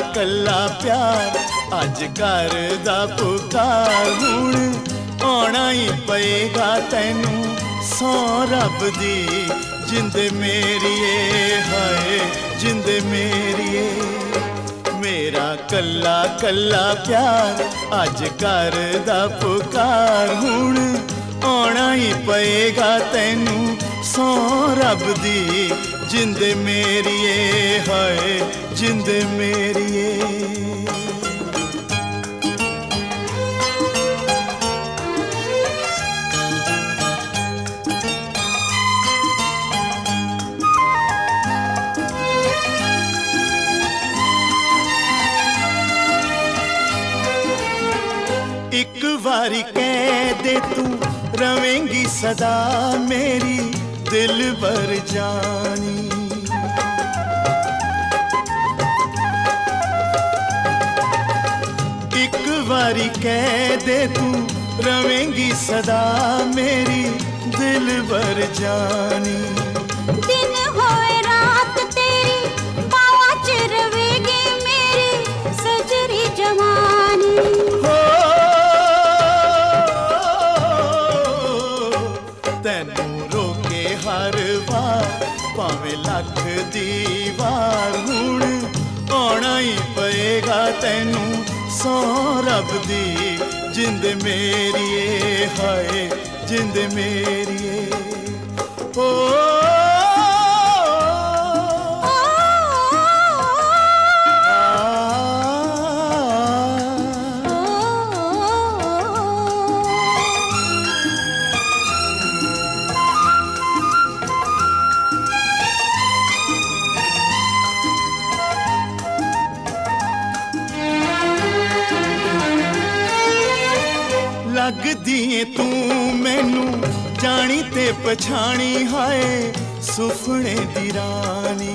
कल्ला प्यार अज करदा पुकार हुण आना ही पएगा तैनू सौ रब दी जिंद मेरिए हाय जिंद मेरिए मेरा कल्ला कल्ला प्यार अज करदा पुकार हुण आना ही पएगा तैनू सौ रब दी जिंद मेरिए हाय जिंद मेरिए। एक बारी कह दे तू रवेंगी सदा मेरी दिल भर जानी एक बारी कह दे तू रवेंगी सदा मेरी दिल भर जानी दिन होए रात तेरी बाहों च रवेगी मेरी सजरी जवानी हो तैनू रोके हर बार भावें लख दीवार हुण आना ही पएगा तैनू सौ रब दी जिंद मेरिए हाय जिंद मेरिए ओ लगदी है तू मैनू जानी ते पछाणी हाय सुफने दी रानी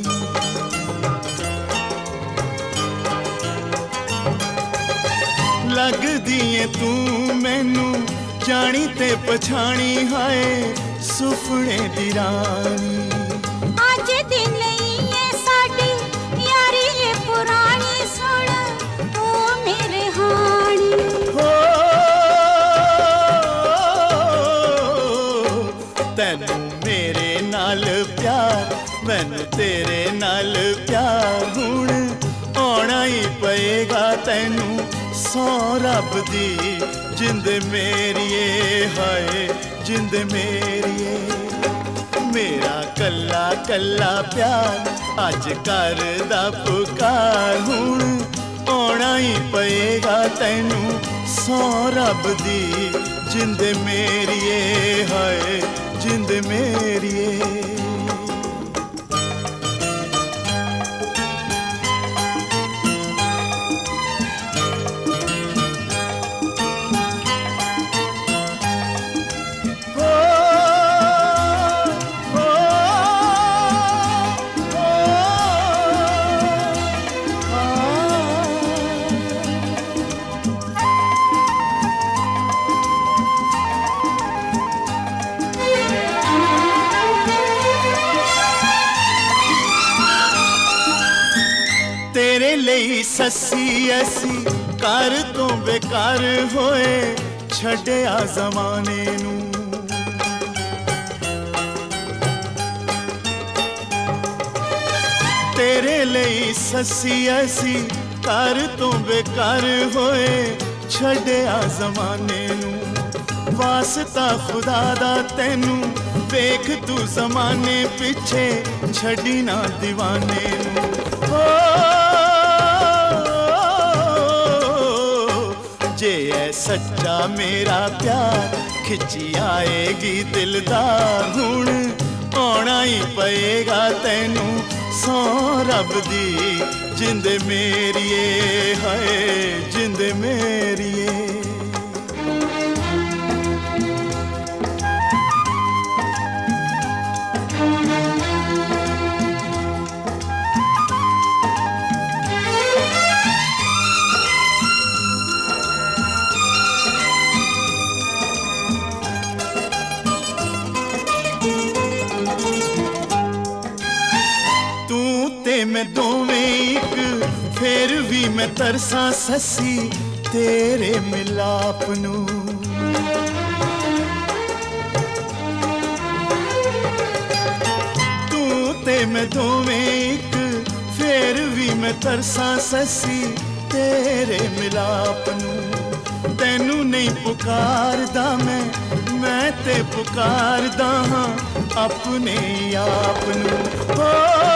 लगदी है तू मैनू जानी ते पछाणी हाय सुफने दी रानी आज दिन लई है साडी यारी ये पुरानी सुन ओ मेरे हानी हो तैनू मेरे नाल प्यार मैनू तेरे नाल प्यार हुण आना ही पएगा तैनू सौ रब दी जिंद मेरिए हाय जिंद मेरिए मेरा कल्ला कल्ला प्यार अज करदा पुकार हुण आना ही पएगा तैनू सौ रब दी जिंद मेरिए हाय जिंद मेरिए। तेरे ਲਈ ਸੱਸੀ ਅਸੀਂ ਘਰ ਤੋਂ ਬੇਕਾਰ ਹੋਏ ਛੱਡਿਆ ਜ਼ਮਾਨੇ ਨੂੰ तेरे ਲਈ ਸੱਸੀ ਅਸੀਂ ਘਰ ਤੋਂ ਬੇਕਾਰ ਹੋਏ ਛੱਡਿਆ ਜ਼ਮਾਨੇ ਨੂੰ ਵਾਸਤਾ ਖੁਦਾ ਦਾ ਤੈਨੂੰ ਵੇਖ ਤੂੰ ਜ਼ਮਾਨੇ ਪਿੱਛੇ ਛੱਡੀ ਨਾ دیਵਾਨੇ ਨੂੰ जे है सच्चा मेरा प्यार खिंची आएगी दिलदार हुण आना ही पएगा तैनू सौ रब दी जिंद मेरिए हाय जिंद मेरिए। मैं दोवें एक ਫੇਰ ਵੀ ਮੈਂ ਤਰਸਾਂ ਸੱਸੀ ਤੇਰੇ ਮਿਲਾਪ ਨੂੰ। ਤੂੰ ਤੇ ਮੈਂ ਦੋਵੇਂ ਇੱਕ, ਫੇਰ ਵੀ ਮੈਂ ਤਰਸਾਂ ਸੱਸੀ ਤੇਰੇ ਮਿਲਾਪ ਨੂੰ। ਤੈਨੂੰ ਨਹੀਂ ਪੁਕਾਰਦਾ ਮੈਂ ਤੇ ਪੁਕਾਰਦਾ ਹਾਂ ਆਪਣੇ ਆਪ ਨੂੰ। ਹੋ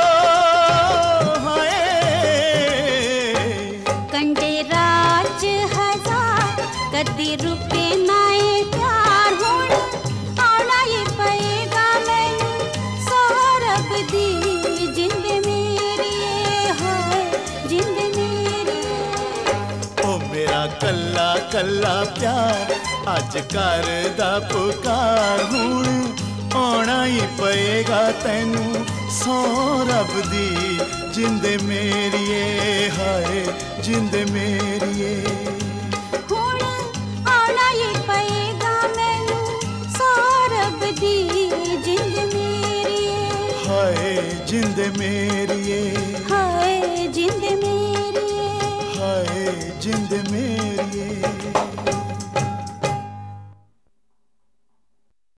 ਕੰਡੇ ਰਾਜ ਹਜ਼ਾਰ ਕਦੀ ਰੁਕੇ ਨਾ ਇਹ ਪਿਆਰ, ਹੁਣ ਆਉਣਾ ਹੀ ਪਏਗਾ ਮੈਨੂੰ ਸੌਰਭ ਦੀ ਜਿੰਦ ਮੇਰੀ ਹੋਏ ਜਿੰਦ ਮੇਰੀ। ਓ ਮੇਰਾ ਕੱਲਾ ਕੱਲਾ ਪਿਆਰ ਅੱਜ ਕਰਦਾ ਪੁਕਾਰ, ਹੁਣ ਆਉਣਾ ਹੀ ਪਏਗਾ ਤੈਨੂੰ ਸੌਰਭ ਦੀ ਜਿੰਦ ਮੇਰੀਏ ਹਾਏ ਜਿੰਦ ਮੇਰੀਏ। ਹੁਣ ਆਉਣਾ ਹੀ ਪਏਗਾ ਮੈਨੂੰ ਸੌਰਭ ਦੀ ਜਿੰਦ ਮੇਰੀਏ ਹਾਏ ਜਿੰਦ ਮੇਰੀਏ ਹਾਏ ਜਿੰਦ ਮੇਰੀਏ ਹਾਏ ਜਿੰਦ ਮੇਰੀਏ।